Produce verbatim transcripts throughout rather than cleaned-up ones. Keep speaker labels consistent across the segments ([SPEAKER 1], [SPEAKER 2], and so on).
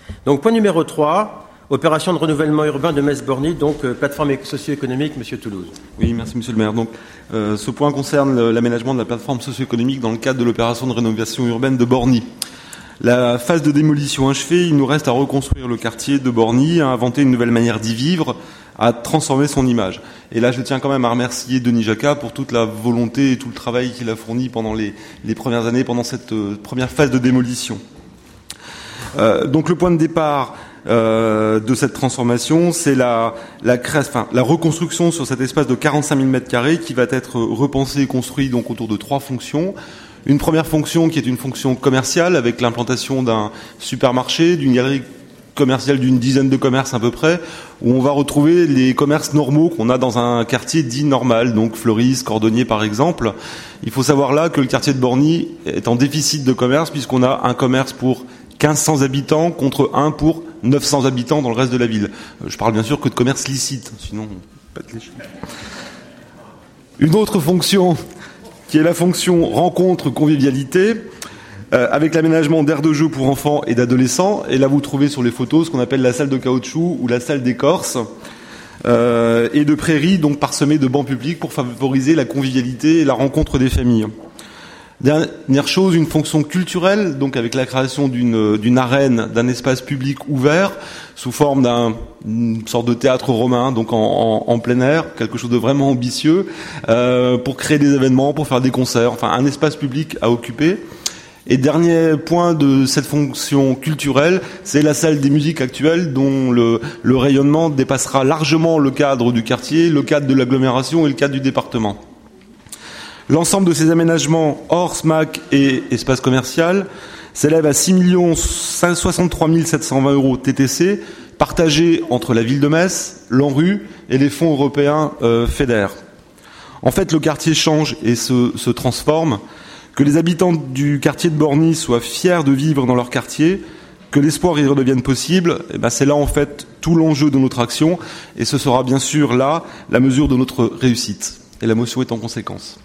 [SPEAKER 1] Donc, point numéro trois, opération de renouvellement urbain de Metz-Borny, donc euh, plateforme socio-économique, Monsieur Toulouse.
[SPEAKER 2] Oui, merci Monsieur le maire. Donc, euh, ce point concerne l'aménagement de la plateforme socio-économique dans le cadre de l'opération de rénovation urbaine de Borny. La phase de démolition achevée, il nous reste à reconstruire le quartier de Borny, à inventer une nouvelle manière d'y vivre, à transformer son image. Et là, je tiens quand même à remercier Denis Jacquat pour toute la volonté et tout le travail qu'il a fourni pendant les, les premières années, pendant cette euh, première phase de démolition. Euh, donc le point de départ euh, de cette transformation, c'est la, la, enfin, la reconstruction sur cet espace de quarante-cinq mille mètres carrés qui va être repensé et construit donc autour de trois fonctions. Une première fonction qui est une fonction commerciale avec l'implantation d'un supermarché, d'une galerie commerciale d'une dizaine de commerces à peu près, où on va retrouver les commerces normaux qu'on a dans un quartier dit normal, donc Fleuris, Cordonnier par exemple. Il faut savoir là que le quartier de Borny est en déficit de commerce puisqu'on a un commerce pour quinze cents habitants contre un pour neuf cents habitants dans le reste de la ville. Je parle bien sûr que de commerce licite, sinon on pète les chiffres. Une autre fonction qui est la fonction rencontre convivialité, euh, avec l'aménagement d'aires de jeu pour enfants et d'adolescents. Et là, vous trouvez sur les photos ce qu'on appelle la salle de caoutchouc ou la salle d'écorce, euh, et de prairies, donc parsemées de bancs publics pour favoriser la convivialité et la rencontre des familles. Dernière chose, une fonction culturelle, donc avec la création d'une, d'une arène, d'un espace public ouvert, sous forme d'une sorte de théâtre romain, donc en, en, en plein air, quelque chose de vraiment ambitieux, euh, pour créer des événements, pour faire des concerts, enfin un espace public à occuper. Et dernier point de cette fonction culturelle, c'est la salle des musiques actuelles, dont le, le rayonnement dépassera largement le cadre du quartier, le cadre de l'agglomération et le cadre du département. L'ensemble de ces aménagements hors S M A C et espace commercial s'élève à six millions soixante-trois mille sept cent vingt euros T T C, partagés entre la ville de Metz, l'ANRU et les fonds européens euh, FEDER. En fait, le quartier change et se, se transforme. Que les habitants du quartier de Borny soient fiers de vivre dans leur quartier, que l'espoir y redevienne possible, eh ben c'est là en fait tout l'enjeu de notre action, et ce sera bien sûr là la mesure de notre réussite. Et la motion est en conséquence.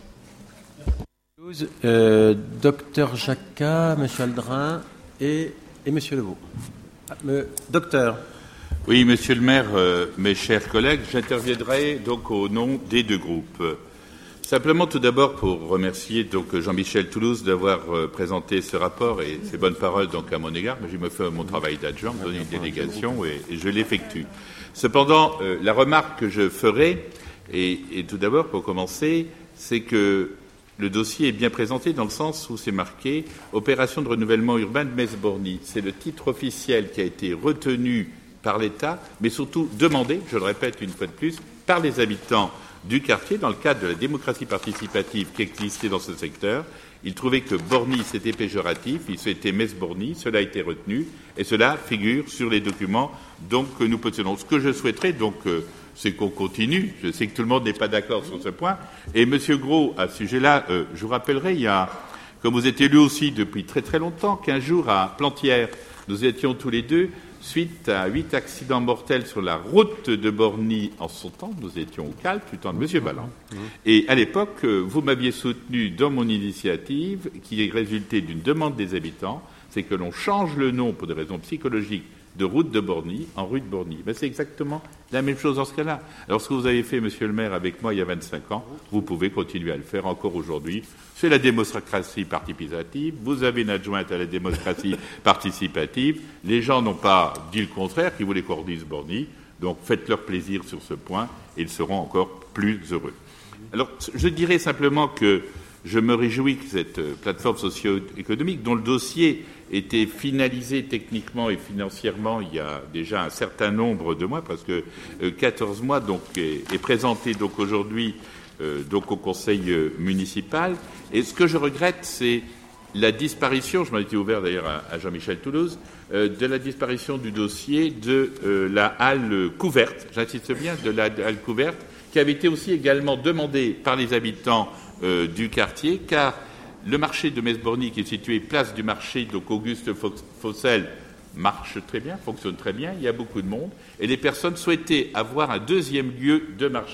[SPEAKER 1] Euh, docteur Jacquat, Monsieur Aldrin et, et Monsieur Levaux. Ah, me, docteur.
[SPEAKER 3] Oui, Monsieur le maire, euh, mes chers collègues, j'interviendrai donc au nom des deux groupes. Simplement, tout d'abord, pour remercier donc Jean-Michel Toulouse d'avoir euh, présenté ce rapport et ses bonnes paroles donc à mon égard. Je me fais mon travail d'adjoint, me donner une délégation et, et je l'effectue. Cependant, euh, la remarque que je ferai, et, et tout d'abord, pour commencer, c'est que le dossier est bien présenté dans le sens où c'est marqué « Opération de renouvellement urbain de Metz-Borny ». C'est le titre officiel qui a été retenu par l'État, mais surtout demandé, je le répète une fois de plus, par les habitants du quartier dans le cadre de la démocratie participative qui existait dans ce secteur. Ils trouvaient que Borny, c'était péjoratif, ils souhaitaient Metz-Borny, cela a été retenu, et cela figure sur les documents donc, que nous possédons. Ce que je souhaiterais, donc, euh, c'est qu'on continue. Je sais que tout le monde n'est pas d'accord sur ce point. Et Monsieur Gros, à ce sujet-là, euh, je vous rappellerai, il y a, comme vous êtes élu aussi depuis très très longtemps, qu'un jour à Plantières, nous étions tous les deux, suite à huit accidents mortels sur la route de Borny en son temps, nous étions au calme, du temps de Monsieur Balland. Et à l'époque, vous m'aviez soutenu dans mon initiative, qui résultait d'une demande des habitants, c'est que l'on change le nom pour des raisons psychologiques de route de Borny en rue de Borny. Ben, c'est exactement la même chose dans ce cas-là. Alors ce que vous avez fait, Monsieur le maire, avec moi il y a vingt-cinq ans, vous pouvez continuer à le faire encore aujourd'hui. C'est la démocratie participative. Vous avez une adjointe à la démocratie participative. Les gens n'ont pas dit le contraire, qui voulaient qu'on redise Borny. Donc faites-leur plaisir sur ce point et ils seront encore plus heureux. Alors je dirais simplement que je me réjouis que cette plateforme socio-économique, dont le dossier était finalisé techniquement et financièrement il y a déjà un certain nombre de mois, parce que euh, quatorze mois donc, est, est présenté donc, aujourd'hui euh, donc, au conseil euh, municipal. Et ce que je regrette, c'est la disparition, je m'en étais ouvert d'ailleurs à, à Jean-Michel Toulouse, euh, de la disparition du dossier de euh, la halle couverte, j'insiste bien, de la halle couverte, qui avait été aussi également demandée par les habitants euh, du quartier, car le marché de Metz-Borny, qui est situé place du marché, donc Auguste Fossel, marche très bien, fonctionne très bien, il y a beaucoup de monde, et les personnes souhaitaient avoir un deuxième lieu de marché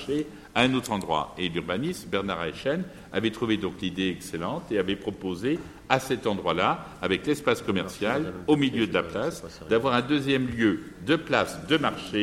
[SPEAKER 3] à un autre endroit. Et l'urbaniste, Bernard Eichen, avait trouvé donc l'idée excellente et avait proposé à cet endroit-là, avec l'espace commercial, au milieu de la place, d'avoir un deuxième lieu de place de marché,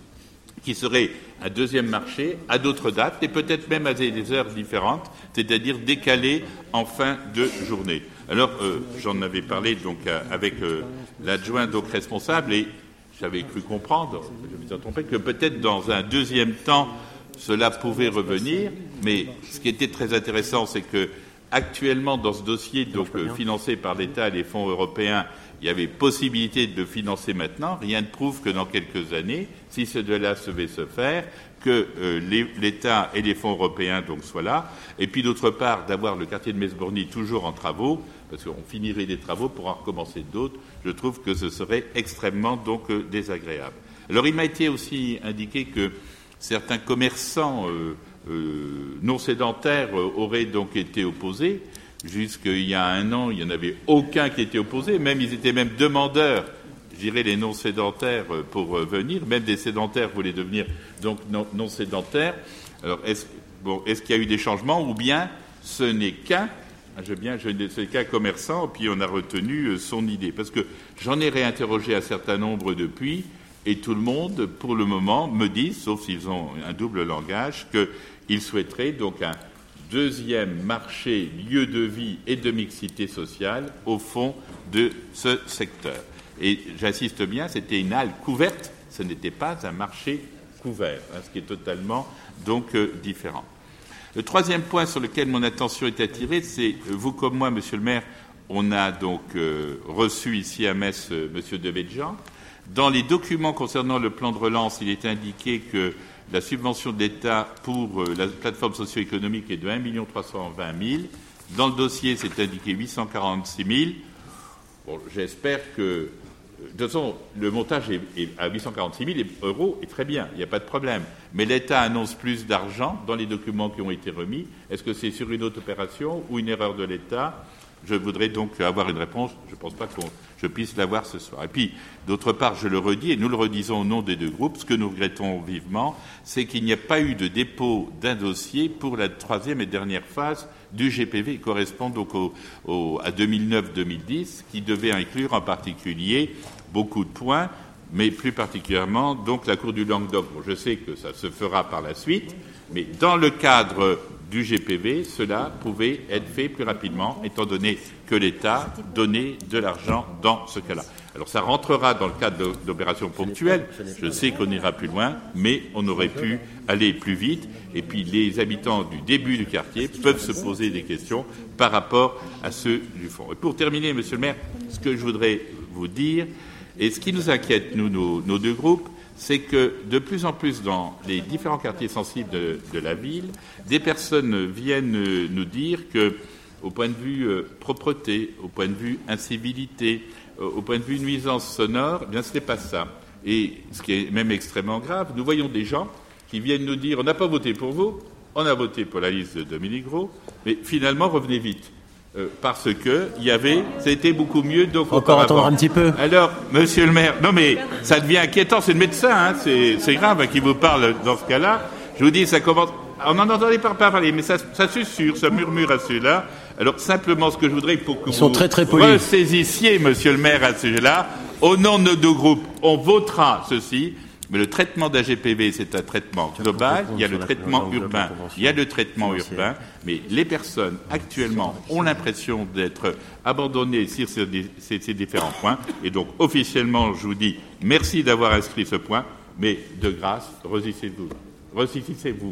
[SPEAKER 3] qui serait un deuxième marché à d'autres dates, et peut-être même à des heures différentes, c'est-à-dire décalées en fin de journée. Alors, euh, j'en avais parlé donc euh, avec euh, l'adjoint donc responsable, et j'avais cru comprendre, je me suis trompé, que peut-être dans un deuxième temps, cela pouvait revenir, mais ce qui était très intéressant, c'est que actuellement, dans ce dossier donc euh, financé par l'État et les fonds européens, il y avait possibilité de le financer maintenant. Rien ne prouve que dans quelques années, si cela devait se faire, que euh, les, l'État et les fonds européens donc soient là. Et puis d'autre part, d'avoir le quartier de Metz-Borny toujours en travaux, parce qu'on finirait les travaux pour en recommencer d'autres. Je trouve que ce serait extrêmement donc euh, désagréable. Alors il m'a été aussi indiqué que certains commerçants euh, euh, non sédentaires euh, auraient donc été opposés. Jusqu'il y a un an, il n'y en avait aucun qui était opposé. Même, ils étaient même demandeurs, je dirais, les non sédentaires pour venir. Même des sédentaires voulaient devenir donc non, non sédentaires. Alors, est-ce, bon, est-ce qu'il y a eu des changements ou bien ce n'est qu'un, je bien, je ne sais qu'un commerçant, puis on a retenu son idée. Parce que j'en ai réinterrogé un certain nombre depuis, et tout le monde, pour le moment, me dit, sauf s'ils ont un double langage, qu'ils souhaiteraient donc un deuxième marché, lieu de vie et de mixité sociale au fond de ce secteur. Et j'insiste bien, c'était une halle couverte, ce n'était pas un marché couvert, hein, ce qui est totalement donc euh, différent. Le troisième point sur lequel mon attention est attirée, c'est, euh, vous comme moi, monsieur le maire, on a donc euh, reçu ici à Metz euh, monsieur Devedjian. Dans les documents concernant le plan de relance, il est indiqué que la subvention de l'État pour euh, la plateforme socio-économique est de un million trois cent vingt mille. Dans le dossier, c'est indiqué huit cent quarante-six mille. Bon, j'espère que... De toute façon, le montage est, est à huit cent quarante-six mille euros est très bien, il n'y a pas de problème. Mais l'État annonce plus d'argent dans les documents qui ont été remis. Est-ce que c'est sur une autre opération ou une erreur de l'État ? Je voudrais donc avoir une réponse. Je ne pense pas que je puisse l'avoir ce soir. Et puis, d'autre part, je le redis, et nous le redisons au nom des deux groupes, ce que nous regrettons vivement, c'est qu'il n'y a pas eu de dépôt d'un dossier pour la troisième et dernière phase du G P V, qui correspond donc au, au, à deux mille neuf deux mille dix, qui devait inclure en particulier beaucoup de points, mais plus particulièrement donc la Cour du Languedoc. Bon, je sais que ça se fera par la suite, mais dans le cadre du G P V, cela pouvait être fait plus rapidement, étant donné que l'État donnait de l'argent dans ce cas-là. Alors ça rentrera dans le cadre d'opérations ponctuelles, je sais qu'on ira plus loin, mais on aurait pu aller plus vite, et puis les habitants du début du quartier peuvent se poser des questions par rapport à ceux du fond. Et pour terminer, monsieur le maire, ce que je voudrais vous dire, et ce qui nous inquiète, nous, nos, nos deux groupes, c'est que de plus en plus dans les différents quartiers sensibles de, de la ville, des personnes viennent nous dire que, au point de vue euh, propreté, au point de vue incivilité, euh, au point de vue nuisance sonore, eh bien ce n'est pas ça. Et ce qui est même extrêmement grave, nous voyons des gens qui viennent nous dire « on n'a pas voté pour vous, on a voté pour la liste de Dominique Gros, mais finalement revenez vite ». Euh, parce que il y avait, c'était beaucoup mieux. Donc
[SPEAKER 1] encore attendre un petit peu.
[SPEAKER 3] Alors, monsieur le maire, non mais ça devient inquiétant. C'est le médecin, hein, c'est, c'est grave hein, qui vous parle dans ce cas-là. Je vous dis, ça commence. On n'en entendait pas parler, mais ça, ça susurre, ça murmure à celui-là. Alors simplement, ce que je voudrais pour que
[SPEAKER 1] Ils
[SPEAKER 3] vous
[SPEAKER 1] sont très, très polis.
[SPEAKER 3] ressaisissiez, monsieur le maire, à ce sujet-là, au nom de nos deux groupes, on votera ceci. Mais le traitement d'A G P V, c'est un traitement global. Il y a le traitement urbain, il y a le traitement urbain. Mais les personnes, actuellement, ont l'impression d'être abandonnées sur ces, ces, ces différents points. Et donc, officiellement, je vous dis merci d'avoir inscrit ce point. Mais, de grâce, ressaisissez-vous. Ressaisissez-vous.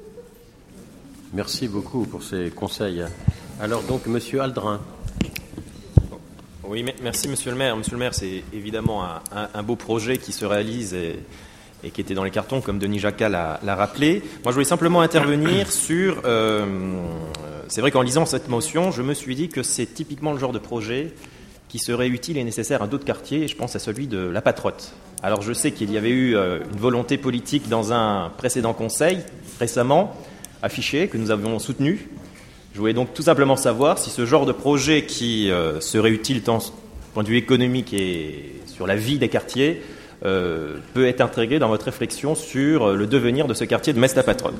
[SPEAKER 1] Merci beaucoup pour ces conseils. Alors, donc, monsieur Aldrin.
[SPEAKER 4] Oui, merci Monsieur le maire. Monsieur le maire, c'est évidemment un, un, un beau projet qui se réalise et, et qui était dans les cartons, comme Denis Jacquat l'a, l'a rappelé. Moi, je voulais simplement intervenir sur... Euh, c'est vrai qu'en lisant cette motion, je me suis dit que c'est typiquement le genre de projet qui serait utile et nécessaire à d'autres quartiers, et je pense à celui de La Patrotte. Alors, je sais qu'il y avait eu euh, une volonté politique dans un précédent conseil, récemment, affichée, que nous avions soutenue. Je voulais donc tout simplement savoir si ce genre de projet qui euh, serait utile tant du point de vue économique et sur la vie des quartiers euh, peut être intégré dans votre réflexion sur le devenir de ce quartier de Metz-la-Patronne.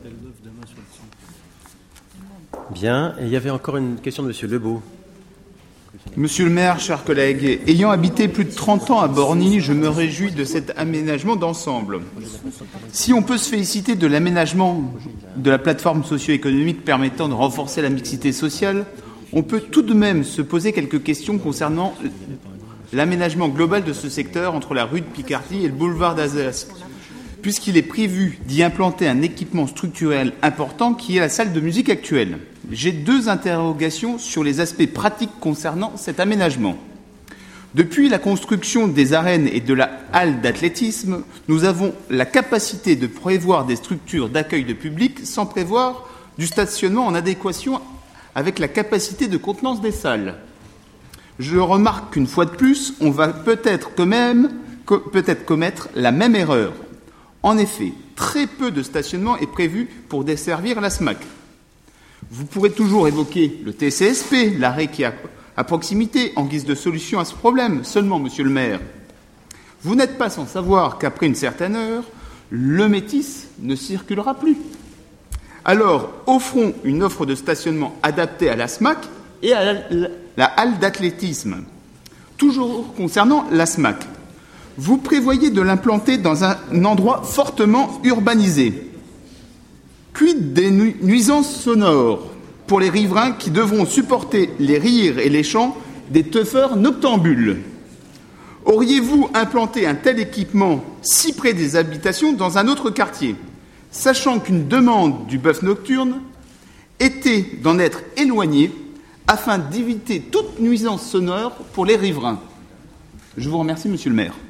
[SPEAKER 1] Bien. Et il y avait encore une question de Monsieur Lebeau.
[SPEAKER 5] Monsieur le maire, chers collègues, ayant habité plus de trente ans à Borny, je me réjouis de cet aménagement d'ensemble. Si on peut se féliciter de l'aménagement de la plateforme socio-économique permettant de renforcer la mixité sociale, on peut tout de même se poser quelques questions concernant l'aménagement global de ce secteur entre la rue de Picardie et le boulevard d'Alsace, puisqu'il est prévu d'y implanter un équipement structurel important qui est la salle de musique actuelle. J'ai deux interrogations sur les aspects pratiques concernant cet aménagement. Depuis la construction des arènes et de la halle d'athlétisme, nous avons la capacité de prévoir des structures d'accueil de public sans prévoir du stationnement en adéquation avec la capacité de contenance des salles. Je remarque qu'une fois de plus, on va peut-être quand même peut-être commettre la même erreur. En effet, très peu de stationnement est prévu pour desservir la S M A C. Vous pourrez toujours évoquer le T C S P, l'arrêt qui est à proximité, en guise de solution à ce problème. Seulement, monsieur le maire, vous n'êtes pas sans savoir qu'après une certaine heure, le Métis ne circulera plus. Alors, offrons une offre de stationnement adaptée à la S M A C et à la, la, la halle d'athlétisme. Toujours concernant la S M A C, vous prévoyez de l'implanter dans un endroit fortement urbanisé. Quid des nu- nuisances sonores pour les riverains qui devront supporter les rires et les chants des teufeurs noctambules? Auriez-vous implanté un tel équipement si près des habitations dans un autre quartier, sachant qu'une demande du bœuf nocturne était d'en être éloignée afin d'éviter toute nuisance sonore pour les riverains? Je vous remercie, monsieur le maire.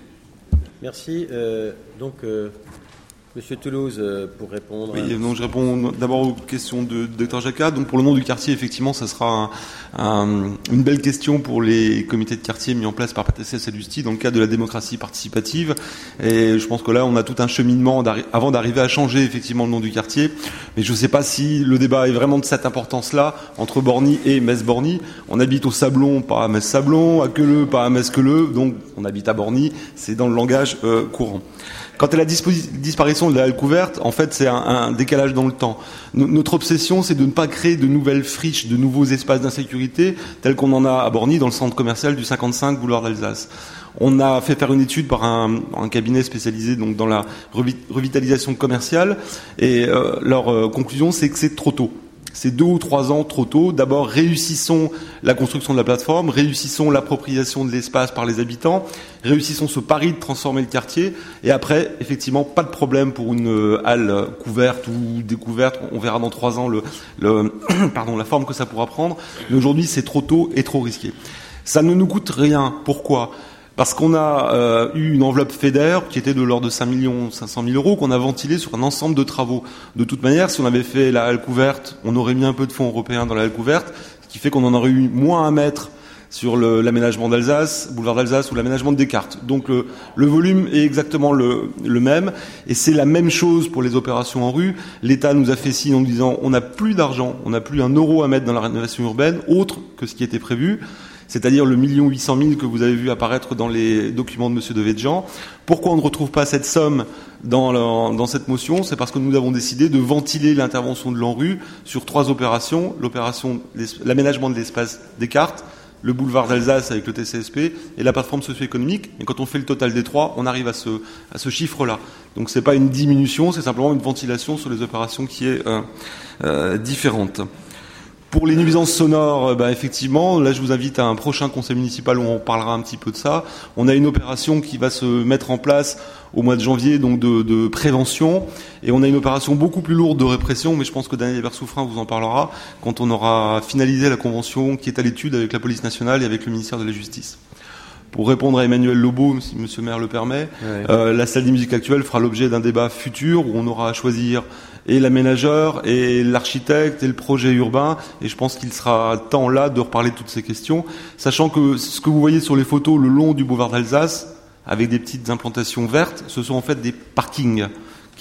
[SPEAKER 1] Merci. Euh, donc, euh, Monsieur Toulouse, euh, pour répondre.
[SPEAKER 2] Oui, donc je réponds d'abord aux questions de docteur Jacquat. Donc pour le nom du quartier, effectivement, ça sera un, un, une belle question pour les comités de quartier mis en place par P T C S et Lusti dans le cadre de la démocratie participative. Et je pense que là, on a tout un cheminement d'arri- avant d'arriver à changer effectivement le nom du quartier. Mais je ne sais pas si le débat est vraiment de cette importance-là entre Borny et Metz-Borny. On habite au Sablon, pas à Metz-Sablon, à Queuleux, pas à Metz-Queuleux. Donc on habite à Borny. C'est dans le langage euh, courant. Quant à la disposi- disparition de la halle couverte, en fait, c'est un, un décalage dans le temps. No- notre obsession, c'est de ne pas créer de nouvelles friches, de nouveaux espaces d'insécurité, tels qu'on en a à Borny, dans le centre commercial du cinquante-cinq boulevard d'Alsace. On a fait faire une étude par un, un cabinet spécialisé donc dans la revi- revitalisation commerciale, et euh, leur euh, conclusion, c'est que c'est trop tôt. C'est deux ou trois ans trop tôt. D'abord, réussissons la construction de la plateforme, réussissons l'appropriation de l'espace par les habitants, réussissons ce pari de transformer le quartier, et après, effectivement, pas de problème pour une halle couverte ou découverte. On verra dans trois ans le, le, pardon, la forme que ça pourra prendre. Mais aujourd'hui, c'est trop tôt et trop risqué. Ça ne nous coûte rien. Pourquoi ? Parce qu'on a euh, eu une enveloppe FEDER qui était de l'ordre de cinq millions cinq cent mille euros qu'on a ventilé sur un ensemble de travaux. De toute manière, si on avait fait la halle couverte, on aurait mis un peu de fonds européens dans la halle couverte, ce qui fait qu'on en aurait eu moins à mettre sur le, l'aménagement d'Alsace, boulevard d'Alsace ou l'aménagement de Descartes. Donc le, le volume est exactement le, le même, et c'est la même chose pour les opérations en rue. L'État nous a fait signe en nous disant on n'a plus d'argent, on n'a plus un euro à mettre dans la rénovation urbaine, autre que ce qui était prévu. C'est-à-dire le million huit cent mille que vous avez vu apparaître dans les documents de Monsieur Devedjian. Pourquoi on ne retrouve pas cette somme dans, le, dans cette motion ? C'est parce que nous avons décidé de ventiler l'intervention de l'ANRU sur trois opérations. L'opération, l'aménagement de l'espace Descartes, le boulevard d'Alsace avec le T C S P et la plateforme socio-économique. Et quand on fait le total des trois, on arrive à ce, à ce chiffre-là. Donc c'est pas une diminution, c'est simplement une ventilation sur les opérations qui est euh, euh, différente. Pour les nuisances sonores, bah effectivement, là je vous invite à un prochain conseil municipal où on parlera un petit peu de ça. On a une opération qui va se mettre en place au mois de janvier, donc de, de prévention, et on a une opération beaucoup plus lourde de répression, mais je pense que Daniel Hébert-Souffrin vous en parlera quand on aura finalisé la convention qui est à l'étude avec la police nationale et avec le ministère de la Justice. Pour répondre à Emmanuel Lobo, si Monsieur le maire le permet, ouais. euh, la salle des musiques actuelle fera l'objet d'un débat futur où on aura à choisir et l'aménageur, et l'architecte, et le projet urbain, et je pense qu'il sera temps là de reparler de toutes ces questions, sachant que ce que vous voyez sur les photos le long du boulevard d'Alsace, avec des petites implantations vertes, ce sont en fait des parkings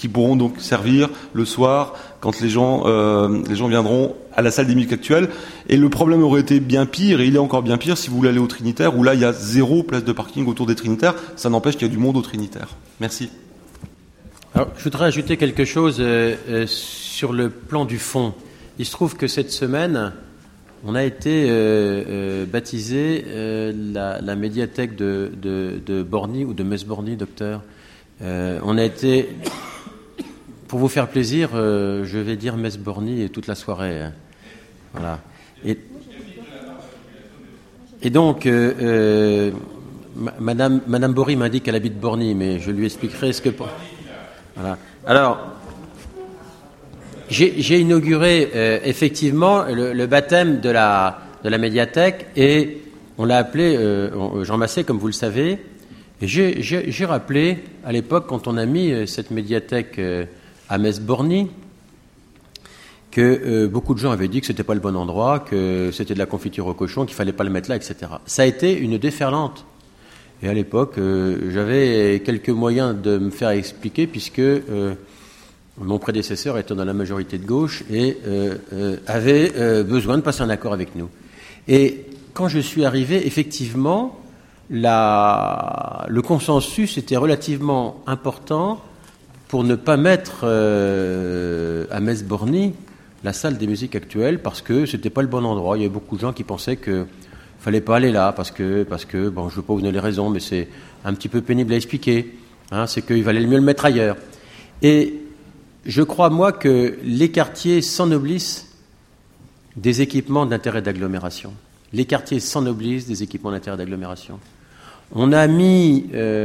[SPEAKER 2] qui pourront donc servir le soir quand les gens, euh, les gens viendront à la salle des musiques actuelles. Et le problème aurait été bien pire, et il est encore bien pire si vous voulez aller au Trinitaire, où là il y a zéro place de parking autour des Trinitaires. Ça n'empêche qu'il y a du monde au Trinitaire. Merci.
[SPEAKER 1] Alors, je voudrais ajouter quelque chose euh, euh, sur le plan du fond. Il se trouve que cette semaine, on a été euh, euh, baptisé euh, la, la médiathèque de, de, de Borny ou de Metz-Borny, docteur. Euh, on a été, pour vous faire plaisir, euh, je vais dire Metz-Borny toute la soirée. Hein. Voilà. Et, et donc, euh, euh, Madame, Madame Bory m'indique qu'elle habite Borny, mais je lui expliquerai ce que. Voilà. Alors, j'ai, j'ai inauguré euh, effectivement le, le baptême de la, de la médiathèque et on l'a appelé euh, Jean Massé, comme vous le savez. Et j'ai, j'ai, j'ai rappelé à l'époque, quand on a mis euh, cette médiathèque euh, à Metz-Borny, que euh, beaucoup de gens avaient dit que c'était pas le bon endroit, que c'était de la confiture au cochon, qu'il fallait pas le mettre là, et cetera. Ça a été une déferlante. Et à l'époque, euh, j'avais quelques moyens de me faire expliquer puisque euh, mon prédécesseur était dans la majorité de gauche et euh, euh, avait euh, besoin de passer un accord avec nous. Et quand je suis arrivé, effectivement, la, le consensus était relativement important pour ne pas mettre euh, à Metz-Borny la salle des musiques actuelles parce que c'était pas le bon endroit. Il y avait beaucoup de gens qui pensaient que fallait pas aller là parce que, parce que bon, je ne veux pas vous donner les raisons, mais c'est un petit peu pénible à expliquer. Hein, c'est qu'il valait mieux le mettre ailleurs. Et je crois, moi, que les quartiers s'ennoblissent des équipements d'intérêt d'agglomération. Les quartiers s'ennoblissent des équipements d'intérêt d'agglomération. On a mis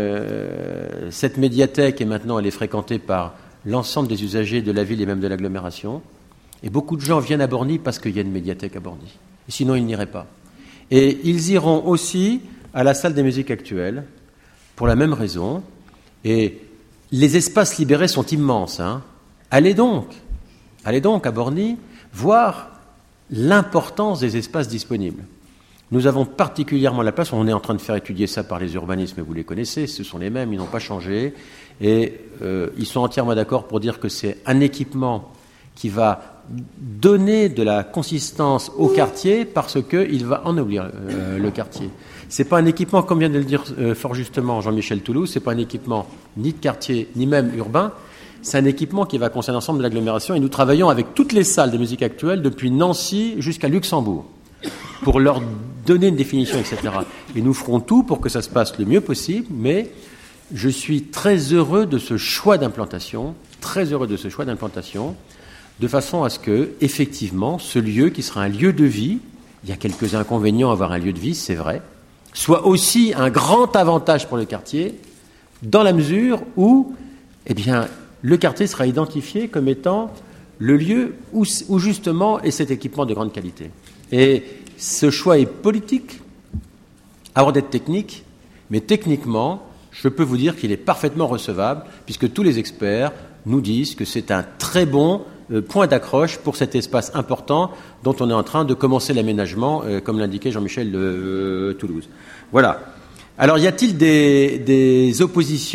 [SPEAKER 1] euh, cette médiathèque, et maintenant elle est fréquentée par l'ensemble des usagers de la ville et même de l'agglomération. Et beaucoup de gens viennent à Borny parce qu'il y a une médiathèque à Borny. Et sinon, ils n'iraient pas. Et ils iront aussi à la salle des musiques actuelles pour la même raison. Et les espaces libérés sont immenses. Hein. Allez donc, allez donc à Borny voir l'importance des espaces disponibles. Nous avons particulièrement la place, on est en train de faire étudier ça par les urbanismes, vous les connaissez, ce sont les mêmes, ils n'ont pas changé. Et euh, ils sont entièrement d'accord pour dire que c'est un équipement qui va donner de la consistance au quartier parce qu'il va ennoblir euh, le quartier. C'est pas un équipement, comme vient de le dire euh, fort justement Jean-Michel Toulouse, c'est pas un équipement ni de quartier ni même urbain, c'est un équipement qui va concerner l'ensemble de l'agglomération et nous travaillons avec toutes les salles de musique actuelles depuis Nancy jusqu'à Luxembourg pour leur donner une définition, et cetera. Et nous ferons tout pour que ça se passe le mieux possible, mais je suis très heureux de ce choix d'implantation, très heureux de ce choix d'implantation, de façon à ce que, effectivement, ce lieu qui sera un lieu de vie, il y a quelques inconvénients à avoir un lieu de vie, c'est vrai, soit aussi un grand avantage pour le quartier, dans la mesure où, eh bien, le quartier sera identifié comme étant le lieu où, où justement est cet équipement de grande qualité. Et ce choix est politique, avant d'être technique, mais techniquement, je peux vous dire qu'il est parfaitement recevable, puisque tous les experts nous disent que c'est un très bon euh, point d'accroche pour cet espace important dont on est en train de commencer l'aménagement, euh, comme l'indiquait Jean-Michel de euh, Toulouse. Voilà. Alors, y a-t-il des, des oppositions ?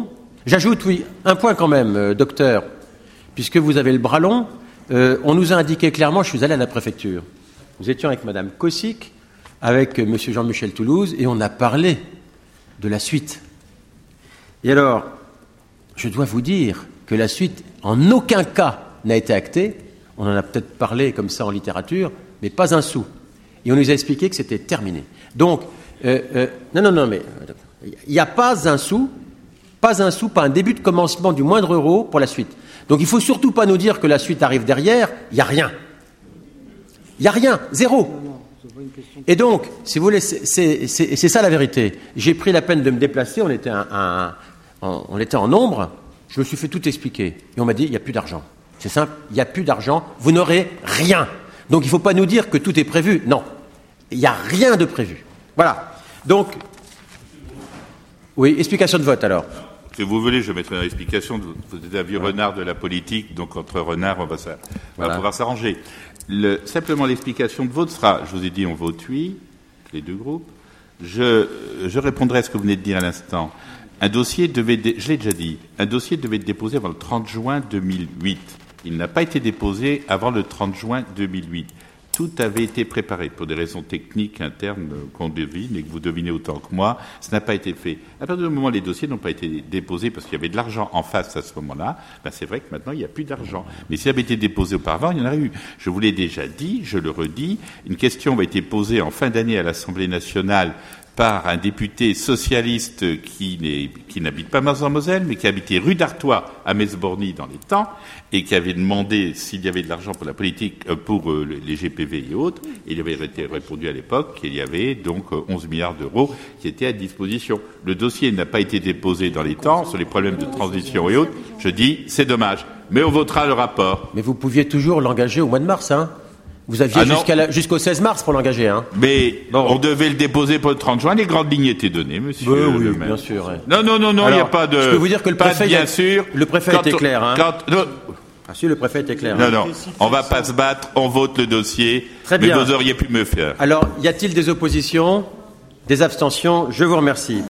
[SPEAKER 1] J'ajoute, oui, un point quand même, euh, docteur, puisque vous avez le bras long. Euh, on nous a indiqué clairement, je suis allé à la préfecture. Nous étions avec Madame Kossik, avec euh, Monsieur Jean-Michel Toulouse, et on a parlé de la suite. Et alors, je dois vous dire que la suite, en aucun cas, n'a été actée. On en a peut-être parlé comme ça en littérature, mais pas un sou. Et on nous a expliqué que c'était terminé. Donc, euh, euh, non, non, non, mais il n'y a pas un sou, pas un sou, pas un début de commencement du moindre euro pour la suite. Donc, il ne faut surtout pas nous dire que la suite arrive derrière. Il n'y a rien. Il n'y a rien, zéro. Et donc, si vous voulez, c'est, c'est, c'est, c'est ça la vérité. J'ai pris la peine de me déplacer, on était, un, un, un, on était en nombre, je me suis fait tout expliquer. Et on m'a dit, il n'y a plus d'argent. C'est simple, il n'y a plus d'argent, vous n'aurez rien. Donc il ne faut pas nous dire que tout est prévu. Non, il n'y a rien de prévu. Voilà. Donc, oui, explication de vote alors.
[SPEAKER 3] Si vous voulez, je mettrai une explication. Vous êtes un vieux renard de la politique, donc entre renards, on va, ça, on
[SPEAKER 1] voilà.
[SPEAKER 3] va pouvoir s'arranger. Le, simplement, l'explication de vote sera, je vous ai dit, on vote oui, les deux groupes. Je, je répondrai à ce que vous venez de dire à l'instant. Un dossier devait, dé- je l'ai déjà dit, un dossier devait être déposé avant le trente juin deux mille huit. Il n'a pas été déposé avant le trente juin deux mille huit. Tout avait été préparé pour des raisons techniques internes qu'on devine et que vous devinez autant que moi. Ça n'a pas été fait. À partir du moment où les dossiers n'ont pas été déposés parce qu'il y avait de l'argent en face à ce moment-là, ben c'est vrai que maintenant il n'y a plus d'argent. Mais s'il avait été déposé auparavant, il y en aurait eu. Je vous l'ai déjà dit, je le redis. Une question m'a été posée en fin d'année à l'Assemblée nationale par un député socialiste qui, n'est, qui n'habite pas Meuse-en-Moselle, mais qui habitait rue d'Artois à Metz-Borny dans les temps, et qui avait demandé s'il y avait de l'argent pour la politique, euh, pour euh, les G P V et autres. Et il avait été répondu à l'époque qu'il y avait donc euh, onze milliards d'euros qui étaient à disposition. Le dossier n'a pas été déposé dans les temps sur les problèmes de transition et autres. Je dis, c'est dommage. Mais on votera le rapport.
[SPEAKER 1] Mais vous pouviez toujours l'engager au mois de mars, hein. Vous aviez
[SPEAKER 3] Ah
[SPEAKER 1] jusqu'à la, jusqu'au seize mars pour l'engager, hein.
[SPEAKER 3] Mais bon. On devait le déposer pour le trente juin. Les grandes lignes étaient données, monsieur
[SPEAKER 1] Oui, oui,
[SPEAKER 3] le maire.
[SPEAKER 1] bien sûr. Ouais.
[SPEAKER 3] Non, non, non, non, il n'y a pas de...
[SPEAKER 1] Je peux vous dire que le
[SPEAKER 3] pas
[SPEAKER 1] préfet,
[SPEAKER 3] de, bien
[SPEAKER 1] a,
[SPEAKER 3] sûr.
[SPEAKER 1] Le préfet
[SPEAKER 3] quand
[SPEAKER 1] était
[SPEAKER 3] on,
[SPEAKER 1] clair, hein.
[SPEAKER 3] Quand, non,
[SPEAKER 1] ah si, le préfet était clair.
[SPEAKER 3] non,
[SPEAKER 1] hein.
[SPEAKER 3] non, on va pas se battre, on vote le dossier.
[SPEAKER 1] Très
[SPEAKER 3] mais
[SPEAKER 1] bien.
[SPEAKER 3] vous auriez pu me faire.
[SPEAKER 1] Alors, y a-t-il des oppositions, des abstentions? Je vous remercie.